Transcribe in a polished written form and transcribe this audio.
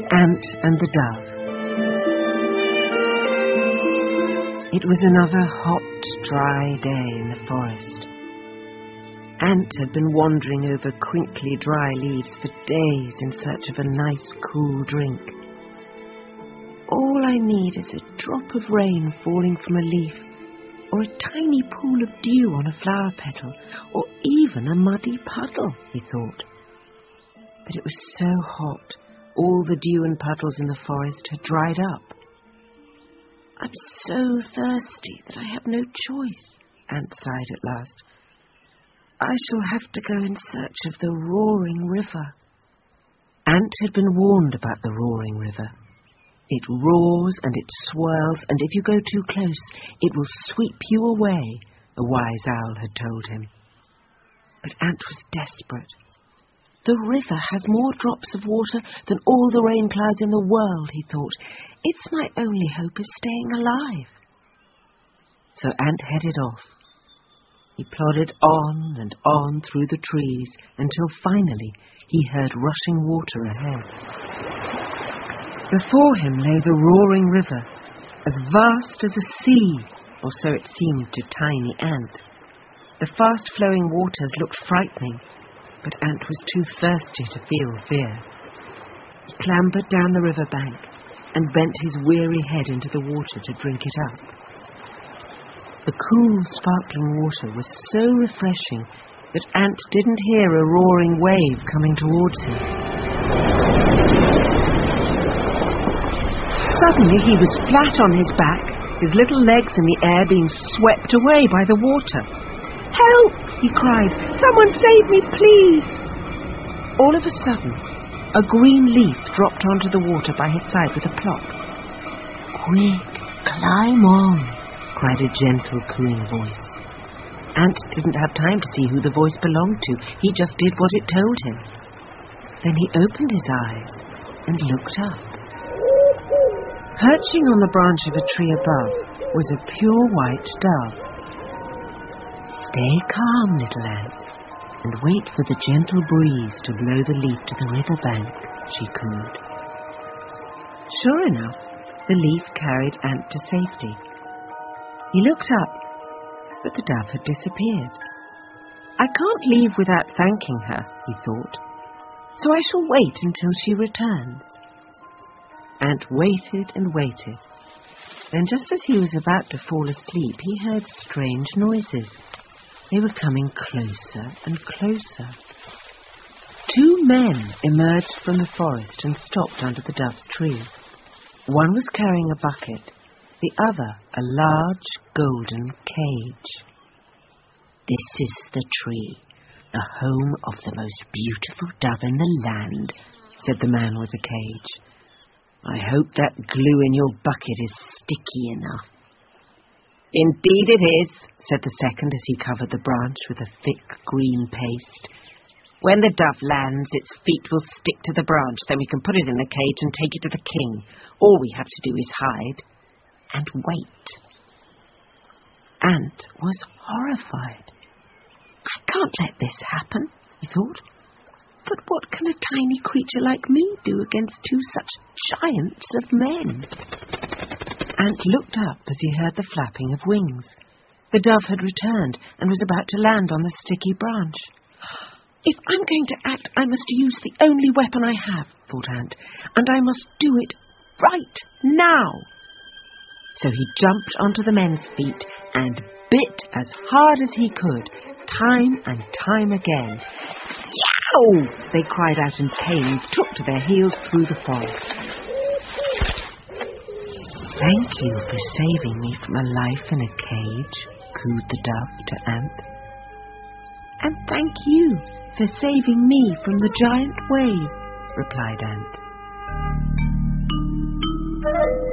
The Ant and the Dove. It was another hot, dry day in the forest. Ant had been wandering over crinkly, dry leaves for days in search of a nice, cool drink. All I need is a drop of rain falling from a leaf, or a tiny pool of dew on a flower petal, or even a muddy puddle, he thought. But it was so hot, all the dew and puddles in the forest had dried up. I'm so thirsty that I have no choice, Ant sighed at last. I shall have to go in search of the roaring river. Ant had been warned about the roaring river. It roars and it swirls, and if you go too close, it will sweep you away, a wise owl had told him. But Ant was desperate. The river has more drops of water than all the rain clouds in the world, he thought. It's my only hope of staying alive. So Ant headed off. He plodded on and on through the trees until finally he heard rushing water ahead. Before him lay the roaring river, as vast as a sea, or so it seemed to tiny Ant. The fast-flowing waters looked frightening, but Ant was too thirsty to feel fear. He clambered down the river bank and bent his weary head into the water to drink it up. The cool, sparkling water was so refreshing that Ant didn't hear a roaring wave coming towards him. Suddenly he was flat on his back, his little legs in the air being swept away by the water. "Help!" he cried. "Someone save me, please!" All of a sudden, a green leaf dropped onto the water by his side with a plop. "Quick, climb on!" cried a gentle, cooing voice. Ant didn't have time to see who the voice belonged to. He just did what it told him. Then he opened his eyes and looked up. Perching on the branch of a tree above was a pure white dove. "Stay calm, little Ant, and wait for the gentle breeze to blow the leaf to the river bank," she cooed. Sure enough, the leaf carried Ant to safety. He looked up, but the dove had disappeared. "I can't leave without thanking her," he thought, "so I shall wait until she returns." Ant waited and waited. Then just as he was about to fall asleep, he heard strange noises. They were coming closer and closer. Two men emerged from the forest and stopped under the dove's tree. One was carrying a bucket, the other a large golden cage. "This is the tree, the home of the most beautiful dove in the land," said the man with the cage. "I hope that glue in your bucket is sticky enough." "Indeed it is," said the second as he covered the branch with a thick green paste. "When the dove lands, its feet will stick to the branch, then we can put it in the cage and take it to the king. All we have to do is hide and wait." Ant was horrified. "I can't let this happen," he thought. "But what can a tiny creature like me do against two such giants of men?" Ant looked up as he heard the flapping of wings. The dove had returned and was about to land on the sticky branch. "If I'm going to act, I must use the only weapon I have," thought Ant, "and I must do it right now." So he jumped onto the men's feet and bit as hard as he could, time and time again. "Yow!" they cried out in pain and took to their heels through the forest. "Thank you for saving me from a life in a cage," cooed the dove to Ant. "And thank you for saving me from the giant wave," replied Ant.